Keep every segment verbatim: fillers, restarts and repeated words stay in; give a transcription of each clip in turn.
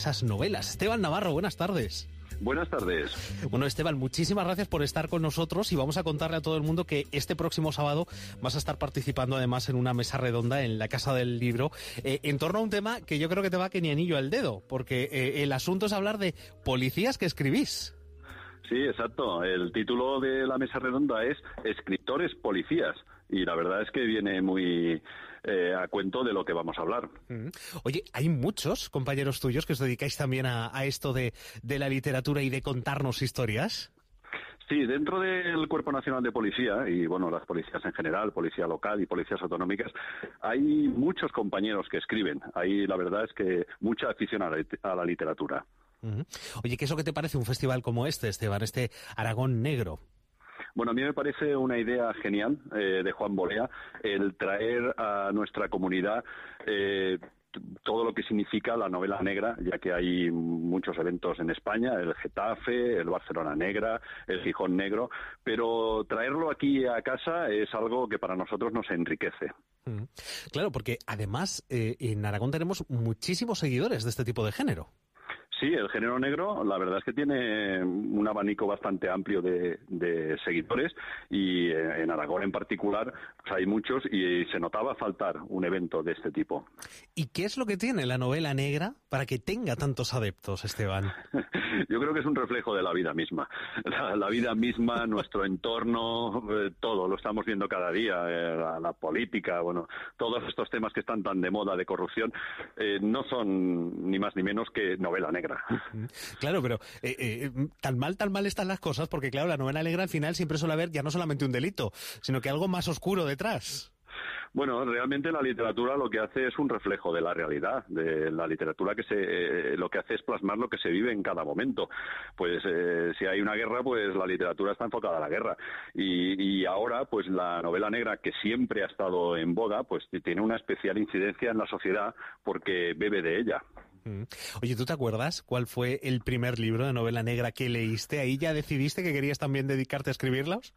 esas novelas. Esteban Navarro, buenas tardes. Buenas tardes. Bueno, Esteban, muchísimas gracias por estar con nosotros y vamos a contarle a todo el mundo que este próximo sábado vas a estar participando además en una mesa redonda en la Casa del Libro eh, en torno a un tema que yo creo que te va que ni anillo al dedo, porque eh, el asunto es hablar de policías que escribís. Sí, exacto. El título de la mesa redonda es Escritores Policías y la verdad es que viene muy eh, a cuento de lo que vamos a hablar. Oye, hay muchos compañeros tuyos que os dedicáis también a, a esto de, de la literatura y de contarnos historias. Sí, dentro del Cuerpo Nacional de Policía, y bueno, las policías en general, policía local y policías autonómicas, hay muchos compañeros que escriben. Ahí la verdad es que mucha afición a la, a la literatura. Uh-huh. Oye, ¿qué es lo que te parece un festival como este, Esteban, este Aragón Negro? Bueno, a mí me parece una idea genial eh, de Juan Bolea el traer a nuestra comunidad eh, todo lo que significa la novela negra, ya que hay muchos eventos en España, el Getafe, el Barcelona Negra, el Gijón Negro, pero traerlo aquí a casa es algo que para nosotros nos enriquece. Claro, porque además eh, en Aragón tenemos muchísimos seguidores de este tipo de género. Sí, el género negro, la verdad es que tiene un abanico bastante amplio de, de seguidores y en Aragón en particular pues hay muchos y se notaba faltar un evento de este tipo. ¿Y qué es lo que tiene la novela negra para que tenga tantos adeptos, Esteban? Yo creo que es un reflejo de la vida misma. La, la vida misma, nuestro entorno, eh, todo, lo estamos viendo cada día, eh, la, la política, bueno, todos estos temas que están tan de moda de corrupción, eh, no son ni más ni menos que novela negra. Claro, pero eh, eh, tan mal, tan mal están las cosas, porque claro, la novela negra al final siempre suele haber ya no solamente un delito, sino que algo más oscuro detrás. Bueno, realmente la literatura lo que hace es un reflejo de la realidad, de la literatura que se, eh, lo que hace es plasmar lo que se vive en cada momento. Pues eh, si hay una guerra, pues la literatura está enfocada a la guerra. Y, y ahora, pues la novela negra, que siempre ha estado en boga, pues tiene una especial incidencia en la sociedad porque bebe de ella. Oye, ¿tú te acuerdas cuál fue el primer libro de novela negra que leíste? ¿Ahí ya decidiste que querías también dedicarte a escribirlos?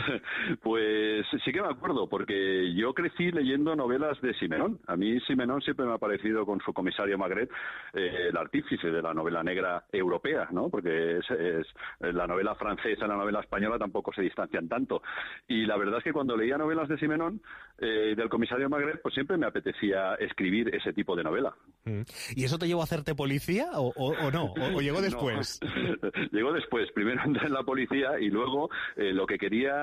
Pues sí que me acuerdo, porque yo crecí leyendo novelas de Simenón. A mí Simenón siempre me ha parecido, con su comisario Magret, eh, el artífice de la novela negra europea, ¿no? Porque es, es la novela francesa y la novela española tampoco se distancian tanto. Y la verdad es que cuando leía novelas de Simenón, eh, del comisario Magret, pues siempre me apetecía escribir ese tipo de novela. ¿Y eso te llevó a hacerte policía o, o, o no? ¿O, o llegó después? No. Llegó después. Primero entré en la policía y luego eh, lo que quería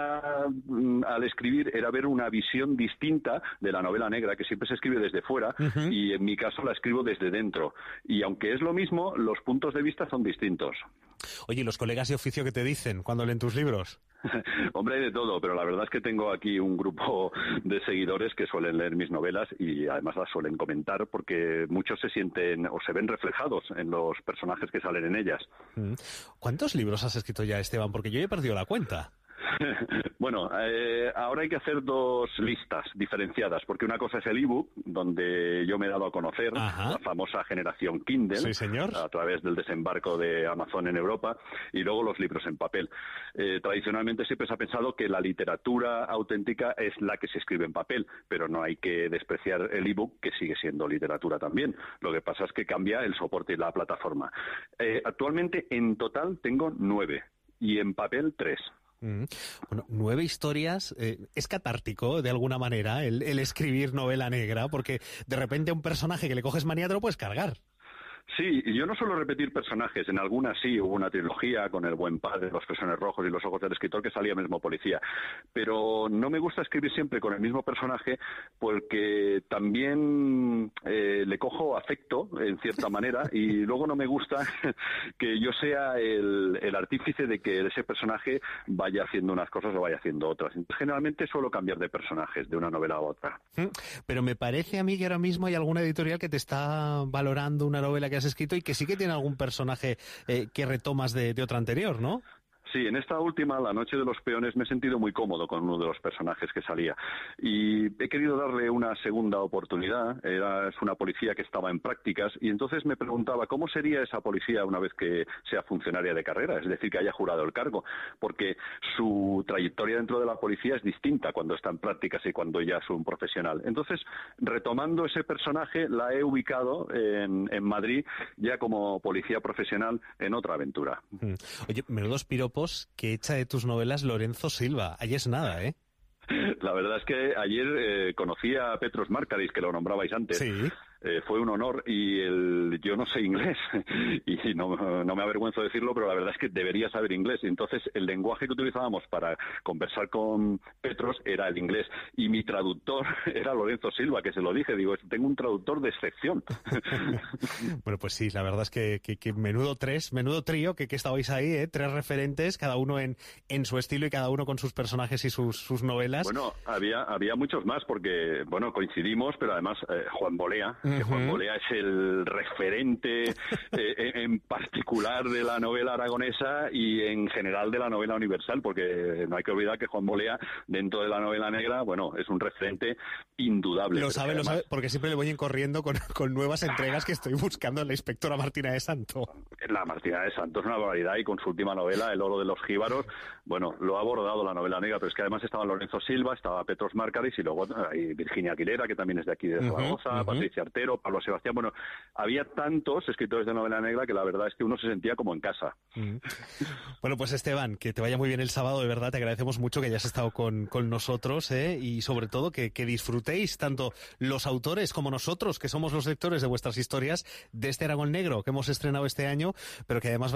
al escribir era ver una visión distinta de la novela negra, que siempre se escribe desde fuera, uh-huh. Y en mi caso la escribo desde dentro. Y aunque es lo mismo, los puntos de vista son distintos. Oye, ¿y los colegas de oficio qué te dicen cuando leen tus libros? Hombre, hay de todo, pero la verdad es que tengo aquí un grupo de seguidores que suelen leer mis novelas y además las suelen comentar porque muchos se sienten o se ven reflejados en los personajes que salen en ellas. ¿Cuántos libros has escrito ya, Esteban? Porque yo he perdido la cuenta. Bueno, eh, ahora hay que hacer dos listas diferenciadas, porque una cosa es el ebook, donde yo me he dado a conocer, Ajá. la famosa generación Kindle, sí, señor. a través del desembarco de Amazon en Europa, y luego los libros en papel. Eh, tradicionalmente siempre se ha pensado que la literatura auténtica es la que se escribe en papel, pero no hay que despreciar el ebook, que sigue siendo literatura también. Lo que pasa es que cambia el soporte y la plataforma. Eh, actualmente, en total, tengo nueve, y en papel, tres. Mm. Bueno, nueve historias, eh, es catártico de alguna manera el, el escribir novela negra, porque de repente un personaje que le coges manía te lo puedes cargar. Sí, yo no suelo repetir personajes, en algunas sí, hubo una trilogía con El buen padre, Los pezones rojos y Los ojos del escritor que salía mismo policía, pero no me gusta escribir siempre con el mismo personaje porque también eh, le cojo afecto en cierta manera y luego no me gusta que yo sea el, el artífice de que ese personaje vaya haciendo unas cosas o vaya haciendo otras. Entonces, generalmente suelo cambiar de personajes de una novela a otra. Pero me parece a mí que ahora mismo hay alguna editorial que te está valorando una novela que has escrito y que sí que tiene algún personaje eh, que retomas de, de otra anterior, ¿no? Sí, en esta última, La noche de los peones, me he sentido muy cómodo con uno de los personajes que salía. Y he querido darle una segunda oportunidad. Era, es una policía que estaba en prácticas y entonces me preguntaba cómo sería esa policía una vez que sea funcionaria de carrera, es decir, que haya jurado el cargo, porque su trayectoria dentro de la policía es distinta cuando está en prácticas y cuando ya es un profesional. Entonces, retomando ese personaje, la he ubicado en, en Madrid ya como policía profesional en otra aventura. Oye, menudos piropos que echa de tus novelas Lorenzo Silva. Ahí es nada, ¿eh? La verdad es que ayer eh, conocí a Petros Márkaris, que lo nombrabais antes. Sí. Eh, fue un honor y el, yo no sé inglés y no, no me avergüenzo decirlo, pero la verdad es que debería saber inglés. Entonces el lenguaje que utilizábamos para conversar con Petros era el inglés y mi traductor era Lorenzo Silva, que se lo dije, digo, tengo un traductor de excepción. Bueno, pues sí, la verdad es que, que, que menudo tres, menudo trío, que, que estabais ahí, ¿eh? Tres referentes, cada uno en, en su estilo y cada uno con sus personajes y sus, sus novelas. Bueno, había, había muchos más porque, bueno, coincidimos, pero además eh, Juan Bolea, que Juan Bolea es el referente eh, en particular de la novela aragonesa y en general de la novela universal, porque no hay que olvidar que Juan Bolea, dentro de la novela negra, bueno, es un referente indudable. Lo sabe, además, lo sabe, porque siempre le voy corriendo con, con nuevas entregas que estoy buscando en la inspectora Martina de Santo. La Martina de Santo es una barbaridad y con su última novela, El oro de los jíbaros, bueno, lo ha abordado la novela negra, pero es que además estaba Lorenzo Silva, estaba Petros Márkaris y luego hay Virginia Aguilera, que también es de aquí de Zaragoza, uh-huh, uh-huh. Patricia Artero, Pablo Sebastián, bueno, había tantos escritores de novela negra que la verdad es que uno se sentía como en casa. Mm. Bueno, pues Esteban, que te vaya muy bien el sábado, de verdad, te agradecemos mucho que hayas estado con, con nosotros, ¿eh? Y sobre todo que, que disfrutéis tanto los autores como nosotros, que somos los lectores de vuestras historias, de este Aragón Negro que hemos estrenado este año, pero que además